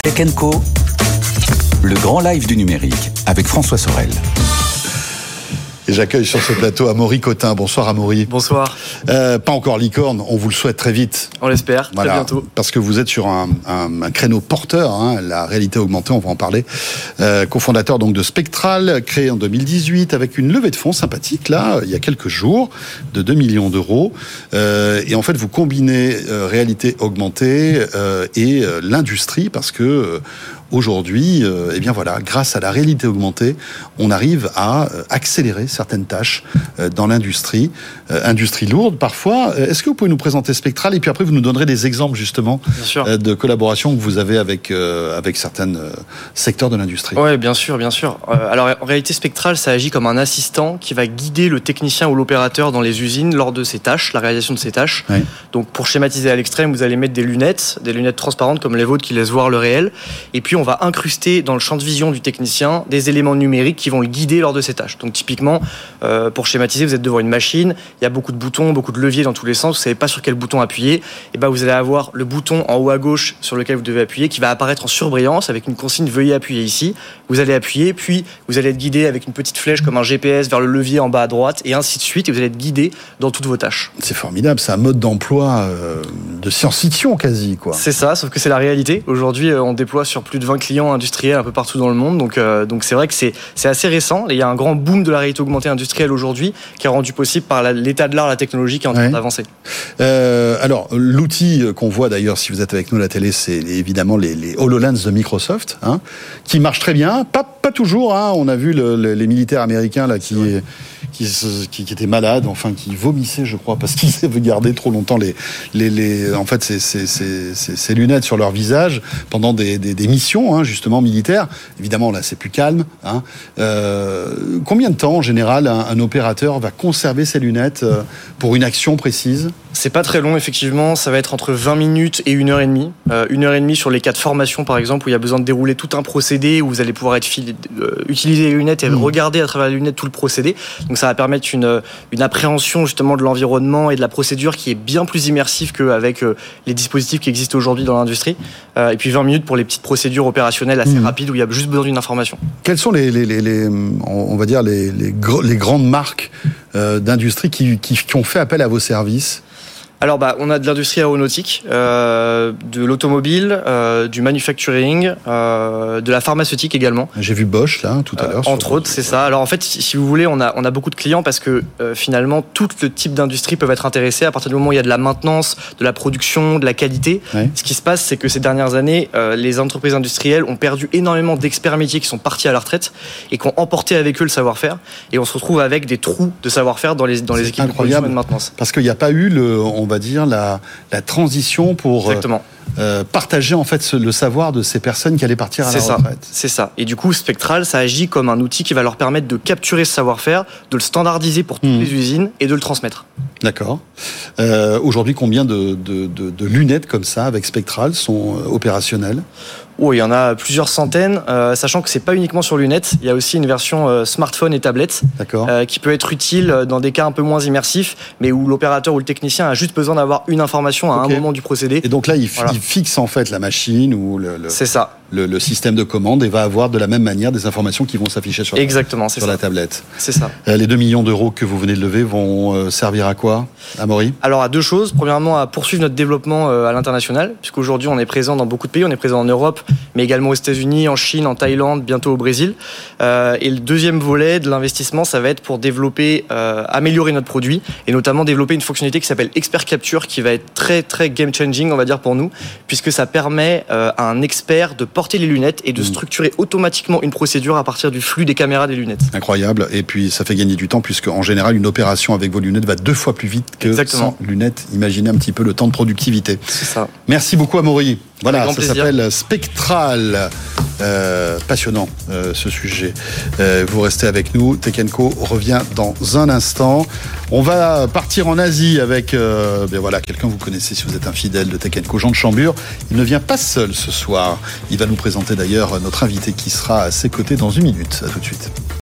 Tech & Co, le grand live du numérique avec François Sorel. Et j'accueille sur ce plateau Amaury Cotin. Bonsoir Amaury. Bonsoir. Pas encore licorne, on vous le souhaite très vite. On l'espère, voilà, très bientôt. Parce que vous êtes sur un créneau porteur, la réalité augmentée, on va en parler. Cofondateur donc de Spectral, créé en 2018 avec une levée de fonds sympathique, là, il y a quelques jours, de 2 millions d'euros. Et en fait, vous combinez réalité augmentée et l'industrie parce que aujourd'hui, eh bien voilà, grâce à la réalité augmentée, on arrive à accélérer certaines tâches dans l'industrie, industrie lourde parfois. Est-ce que vous pouvez nous présenter Spectral et puis après vous nous donnerez des exemples justement de collaboration que vous avez avec certains secteurs de l'industrie? Oui, bien sûr, bien sûr. Alors en réalité, Spectral, ça agit comme un assistant qui va guider le technicien ou l'opérateur dans les usines lors de ses tâches, la réalisation de ses tâches. Oui. Donc pour schématiser à l'extrême, vous allez mettre des lunettes transparentes comme les vôtres qui laissent voir le réel. Et puis on va incruster dans le champ de vision du technicien des éléments numériques qui vont le guider lors de ses tâches. Donc typiquement, pour schématiser, vous êtes devant une machine, il y a beaucoup de boutons, beaucoup de leviers dans tous les sens, vous ne savez pas sur quel bouton appuyer, et ben vous allez avoir le bouton en haut à gauche sur lequel vous devez appuyer qui va apparaître en surbrillance avec une consigne veuillez appuyer ici. Vous allez appuyer, puis vous allez être guidé avec une petite flèche comme un GPS vers le levier en bas à droite et ainsi de suite, et vous allez être guidé dans toutes vos tâches. C'est formidable, c'est un mode d'emploi de science-fiction quasi, quoi. C'est ça, sauf que c'est la réalité. Aujourd'hui, on déploie sur plus de 20 clients industriels un peu partout dans le monde, donc c'est vrai que c'est assez récent. Il y a un grand boom de la réalité augmentée industrielle aujourd'hui qui est rendu possible par l'état de l'art, la technologie qui est en train d'avancer. Alors, l'outil qu'on voit d'ailleurs, si vous êtes avec nous à la télé, c'est évidemment les HoloLens de Microsoft, qui marchent très bien, pas toujours. On a vu les militaires américains là qui étaient malades, enfin qui vomissaient, je crois, parce qu'ils avaient gardé trop longtemps en fait ces lunettes sur leur visage pendant des missions justement militaires. Évidemment là c'est plus calme. Combien de temps en général un opérateur va conserver ses lunettes pour une action précise? C'est pas très long, effectivement. Ça va être entre 20 minutes et 1h30. 1h30 sur les cas de formation, par exemple, où il y a besoin de dérouler tout un procédé, où vous allez pouvoir utiliser les lunettes et regarder à travers les lunettes tout le procédé. Donc ça va permettre une appréhension justement de l'environnement et de la procédure qui est bien plus immersive qu'avec les dispositifs qui existent aujourd'hui dans l'industrie. Et puis 20 minutes pour les petites procédures opérationnelles assez rapides où il y a juste besoin d'une information. Quelles sont on va dire les grandes marques d'industrie qui ont fait appel à vos services? Alors on a de l'industrie aéronautique, de l'automobile, du manufacturing, de la pharmaceutique également. J'ai vu Bosch là tout à l'heure. Entre autres, c'est ça. Alors en fait, si vous voulez, on a beaucoup de clients parce que finalement tout le type d'industrie peuvent être intéressés à partir du moment où il y a de la maintenance, de la production, de la qualité. Oui. Ce qui se passe, c'est que ces dernières années, les entreprises industrielles ont perdu énormément d'experts métiers qui sont partis à la retraite et qui ont emporté avec eux le savoir-faire. Et on se retrouve avec des trous de savoir-faire dans les équipes de production et de maintenance. Parce qu'il n'y a pas eu on va dire la transition pour partager en fait le savoir de ces personnes qui allaient partir à la retraite. C'est ça. Et du coup, Spectral, ça agit comme un outil qui va leur permettre de capturer ce savoir-faire, de le standardiser pour toutes les usines et de le transmettre. D'accord. Aujourd'hui, combien de lunettes comme ça avec Spectral sont opérationnelles? Il y en a plusieurs centaines, sachant que c'est pas uniquement sur lunettes. Il y a aussi une version smartphone et tablette qui peut être utile dans des cas un peu moins immersifs, mais où l'opérateur ou le technicien a juste besoin d'avoir une information à un moment du procédé. Et donc là, il fixe en fait la machine ou c'est ça. Le système de commande et va avoir de la même manière des informations qui vont s'afficher sur la tablette. C'est ça. Les 2 millions d'euros que vous venez de lever vont servir à quoi, Amaury? Alors à deux choses. Premièrement, à poursuivre notre développement à l'international, puisqu'aujourd'hui on est présent dans beaucoup de pays. On est présent en Europe, mais également aux États-Unis, en Chine, en Thaïlande, bientôt au Brésil. Et le deuxième volet de l'investissement, ça va être pour développer, améliorer notre produit et notamment développer une fonctionnalité qui s'appelle Expert Capture, qui va être très très game changing, on va dire pour nous, puisque ça permet à un expert de porter les lunettes et de structurer automatiquement une procédure à partir du flux des caméras des lunettes. Incroyable. Et puis ça fait gagner du temps puisque en général une opération avec vos lunettes va 2 fois plus vite que sans lunettes. Imaginez un petit peu le temps de productivité. C'est ça. Merci beaucoup Amaury. Voilà, ça plaisir. s'appelle Spectral. Passionnant ce sujet. Vous restez avec nous. Tech & Co revient dans un instant. On va partir en Asie avec quelqu'un que vous connaissez si vous êtes un fidèle de Tech & Co, Jean de Chambure. Il ne vient pas seul ce soir. Il va nous présenter d'ailleurs notre invité qui sera à ses côtés dans 1 minute. À tout de suite.